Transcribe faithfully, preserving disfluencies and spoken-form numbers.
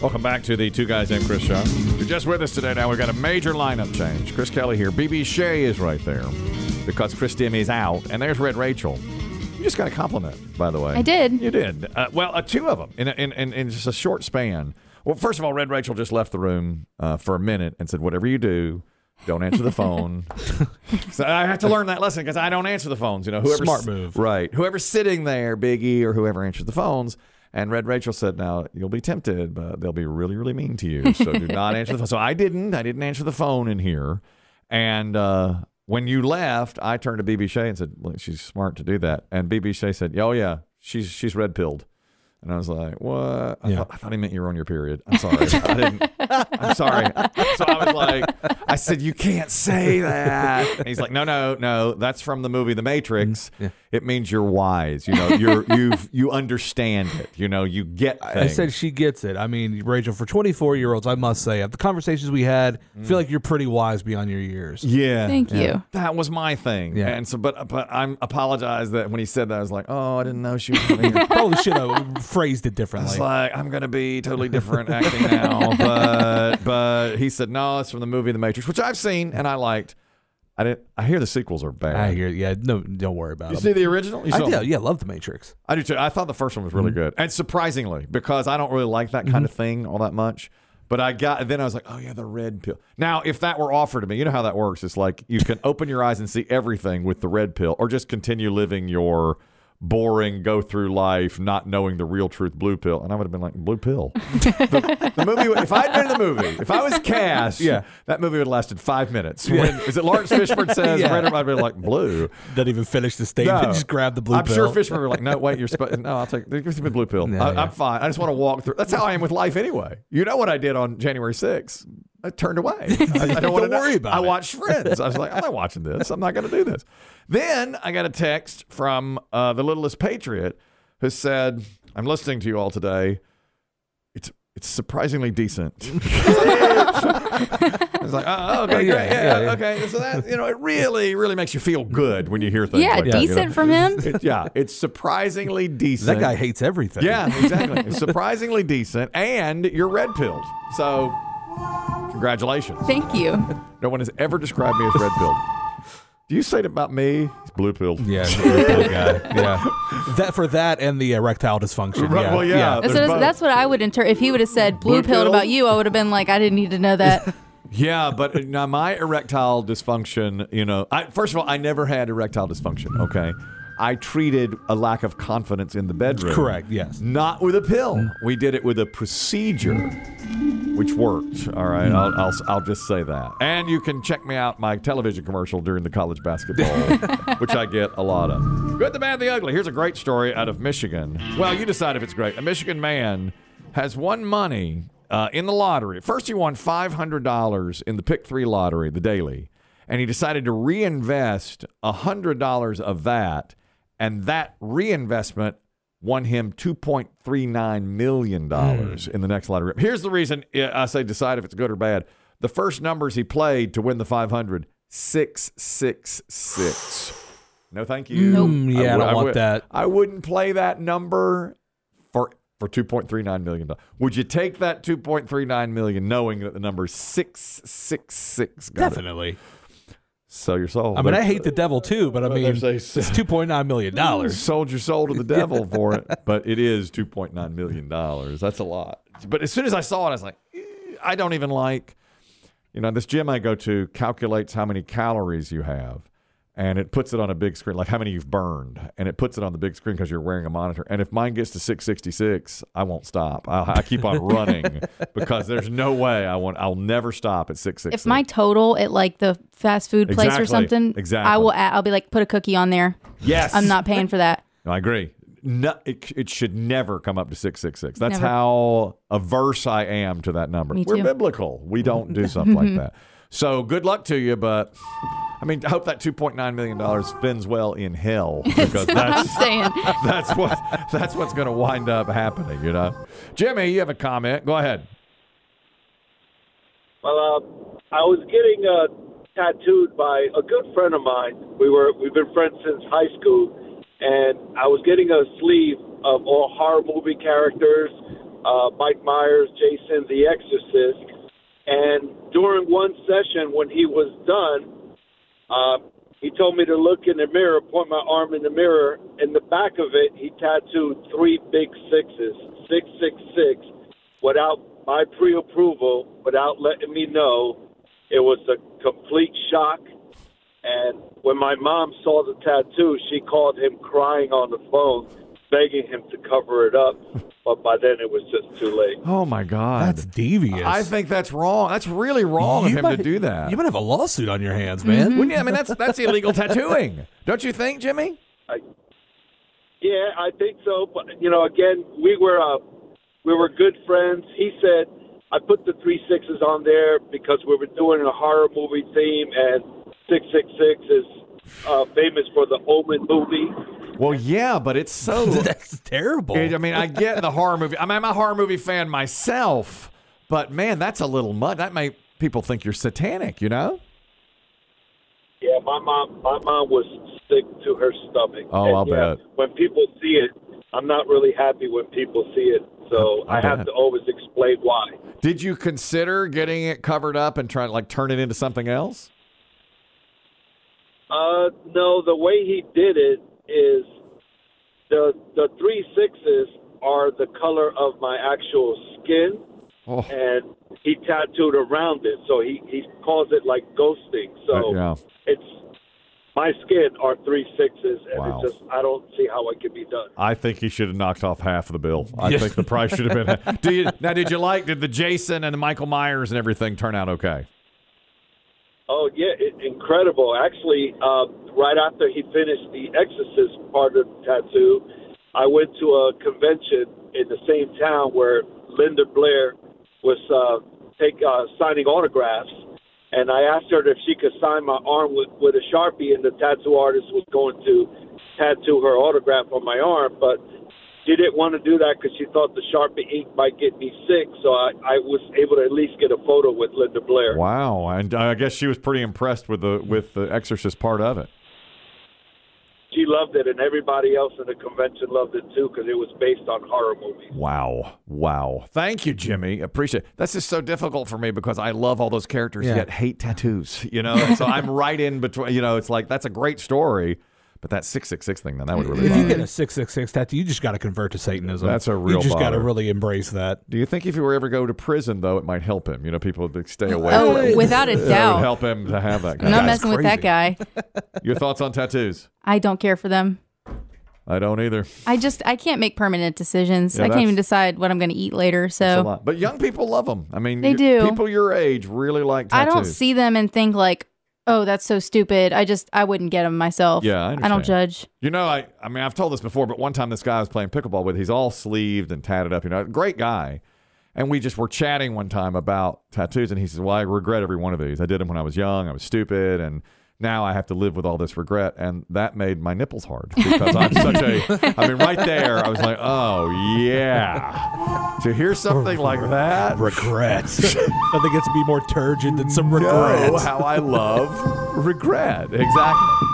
Welcome back to the Two Guys Named Chris show. If you're just with us today, now we've got a major lineup change. Chris Kelly here. B B Shea is right there because Chris Dim is out. And there's Red Rachel. You just got a compliment, by the way. I did. You did. Uh, well, uh, two of them in, in, in, in just a short span. Well, first of all, Red Rachel just left the room uh, for a minute and said, whatever you do, don't answer the phone. So I have to learn that lesson because I don't answer the phones. You know, whoever's, Smart move. Right. Whoever's sitting there, Biggie, or whoever answers the phones. And Red Rachel said, now, you'll be tempted, but they'll be really, really mean to you. So do not answer the phone. So I didn't. I didn't answer the phone in here. And uh, when you left, I turned to B B Shea and said, well, she's smart to do that. And B B Shea said, oh, yeah, she's she's red-pilled. And I was like, what? I, yeah. thought, I thought he meant you were on your period. I'm sorry. I didn't. I'm sorry. So I was like, I said, you can't say that. And he's like, no, no, no. That's from the movie The Matrix. Yeah. It means you're wise. You know, you're you you understand it. You know, you get things. I said she gets it. I mean, Rachel, for twenty-four-year-olds, I must say, the conversations we had, I feel like you're pretty wise beyond your years. Yeah. Thank yeah. you. That was my thing. Yeah. And so, but but I apologize that when he said that, I was like, oh, I didn't know she was coming here. Probably should have phrased it I differently. was like, I'm going to be totally different acting now. But but he said, no, it's from the movie The Matrix, which I've seen and I liked. I didn't. I hear the sequels are bad. I hear, yeah, no, don't worry about You it. see the original? You I saw did, it? yeah, love The Matrix. I do too. I thought the first one was really Mm-hmm. good. And surprisingly, because I don't really like that kind of thing all that much. But I got, then I was like, oh yeah, the red pill. Now, if that were offered to me, you know how that works. It's like you can open your eyes and see everything with the red pill or just continue living your boring, go through life, not knowing the real truth blue pill. And I would have been like, blue pill. the, the movie, if I'd been in the movie, if I was cast, Yeah. that movie would have lasted five minutes. When, is it Lawrence Fishburne says, Yeah. red, I'd be like, blue. Doesn't even finish the statement. No. Just grab the blue I'm pill. sure Fishburne were like, no, wait, you're supposed. No, I'll take. Give me the blue pill. No, I, yeah. I'm fine. I just want to walk through. That's how I am with life anyway. You know what I did on January sixth? I turned away. I, I don't want to Don't worry about I it. watched Friends. I was like, I'm not watching this. I'm not going to do this. Then I got a text from uh, the Littlest Patriot who said, I'm listening to you all today. It's it's surprisingly decent. I was like, oh, okay, Yeah, great. yeah, Yeah, yeah. okay. So that, you know, it really, really makes you feel good when you hear things Yeah, like that. you decent know? from him. It- yeah, it's surprisingly decent. That guy hates everything. Yeah, exactly. It's surprisingly decent, and you're red pilled. So, congratulations. Thank you. No one has ever described me as red pilled. Do you say it about me? He's blue pilled. Yeah, he's a blue pill guy. Yeah, that for that and the erectile dysfunction. Right, yeah, well, yeah. That's There's what, both. that's what I would interpret. If he would have said Blue blue pilled pill? about you, I would have been like, I didn't need to know that. Yeah, but now my erectile dysfunction, you know, I, first of all, I never had erectile dysfunction, okay? I treated a lack of confidence in the bedroom. Correct, yes. Not with a pill. We did it with a procedure, which worked. All right, I'll, I'll, I'll just say that. And you can check me out my television commercial during the college basketball, which I get a lot of. Good, the bad, the ugly. Here's a great story out of Michigan. Well, you decide if it's great. A Michigan man has won money uh, in the lottery. First, he won five hundred dollars in the Pick Three lottery, the daily, and he decided to reinvest one hundred dollars of that. And that reinvestment won him two point three nine million dollars Mm. in the next lottery. Here's the reason I say decide if it's good or bad. The first numbers he played to win the five hundred, six six six. No, thank you. Nope. Mm, yeah, I don't would- want would- that. I wouldn't play that number for for two point three nine million dollars. Would you take that two point three nine million dollars knowing that the number is six six six? Got it. Definitely. Sell your soul. I mean, There- I hate the devil too, but I Well, mean, there's a- it's two point nine million dollars. sold your soul to the devil for it, but it is two point nine million dollars. That's a lot. But as soon as I saw it, I was like, eh, I don't even like, you know, this gym I go to calculates how many calories you have, and it puts it on a big screen, like how many you've burned, and it puts it on the big screen because you're wearing a monitor. And if mine gets to six sixty-six, I won't stop. I'll, I keep on running because there's no way I want. I'll never stop at six sixty-six. If my total at like the fast food place Exactly. or something, Exactly. I will. Add, I'll be like, put a cookie on there. yes, I'm not paying for that. No, I agree. No, it, it should never come up to six six six. That's Never. how averse I am to that number. Me We're too. biblical. We don't do stuff like that. So good luck to you, but I mean, I hope that two point nine million dollars spends well in hell because I'm that's saying. that's what that's what's going to wind up happening. You know, Jimmy, you have a comment. Go ahead. Well, uh, I was getting uh, tattooed by a good friend of mine. We were we've been friends since high school, and I was getting a sleeve of all horror movie characters, uh, Mike Myers, Jason, The Exorcist. And during one session when he was done, uh, he told me to look in the mirror, point my arm in the mirror. In the back of it, he tattooed three big sixes, six six six, without my pre-approval, without letting me know. It was a complete shock. And when my mom saw the tattoo, she called him crying on the phone, begging him to cover it up. But by then, it was just too late. Oh, my God. That's devious. I think that's wrong. That's really wrong You of him might- to do that. You might have a lawsuit on your hands, man. Mm-hmm. Wouldn't you? I mean, that's that's illegal tattooing. Don't you think, Jimmy? I, yeah, I think so. But, you know, again, we were uh, we were good friends. He said, I put the three sixes on there because we were doing a horror movie theme, and six six six is uh, famous for the Omen movie. Well, yeah, but it's so... That's terrible. I mean, I get the horror movie. I mean, I'm a horror movie fan myself, but man, that's a little much. That might people think you're satanic, you know? Yeah, my mom, my mom was sick to her stomach. Oh, And, I'll yeah, bet. When people see it, I'm not really happy when people see it. So I I have bet. to always explain why. Did you consider getting it covered up and trying to like turn it into something else? Uh, no, the way he did it is the the three sixes are the color of my actual skin, Oh, and he tattooed around it. So he, he calls it like ghosting. So Uh, yeah. it's my skin are three sixes, and Wow. it's just I don't see how it can be done. I think he should have knocked off half of the bill. I Yeah. think the price should have been. Do you, now, did you like? Did the Jason and the Michael Myers and everything turn out okay? Oh, yeah, it, incredible. Actually, uh, right after he finished the Exorcist part of the tattoo, I went to a convention in the same town where Linda Blair was uh, take, uh, signing autographs, and I asked her if she could sign my arm with, with a Sharpie, and the tattoo artist was going to tattoo her autograph on my arm, but she didn't want to do that because she thought the Sharpie ink might get me sick, so I, I was able to at least get a photo with Linda Blair. Wow, and I guess she was pretty impressed with the with the Exorcist part of it. She loved it, and everybody else in the convention loved it too because it was based on horror movies. Wow, wow! Thank you, Jimmy. Appreciate it. That's just so difficult for me because I love all those characters Yeah. yet hate tattoos. You know, so I'm right in between. You know, it's like that's a great story. But that six six six thing, then that would really If bother you get me. a six six six tattoo, you just got to convert to Satanism. That's a real You just got to bother. really embrace that. Do you think if he were ever go to prison, though, it might help him? You know, people would stay away Oh, from him. without a It would doubt. help him to have that guy. I'm not guy's messing with that guy. Your thoughts on tattoos? I don't care for them. I don't either. I just I can't make permanent decisions. Yeah, I can't even that's- decide what I'm going to eat later. It's a So lot. But young people love them. I mean, They you- do. People your age really like I tattoos. don't see them and think like, oh, that's so stupid. I just I wouldn't get them myself. Yeah, I I don't understand. judge. You know, I I mean, I've told this before, but one time this guy I was playing pickleball with, he's all sleeved and tatted up, you know, great guy. And we just were chatting one time about tattoos, and he says, well, I regret every one of these. I did them when I was young. I was stupid, and now I have to live with all this regret. And that made my nipples hard because I'm such a, I mean, right there, I was like, oh, yeah. To hear something like that, Regret. Nothing gets to be more turgid than some regret. know how I love regret. Exactly.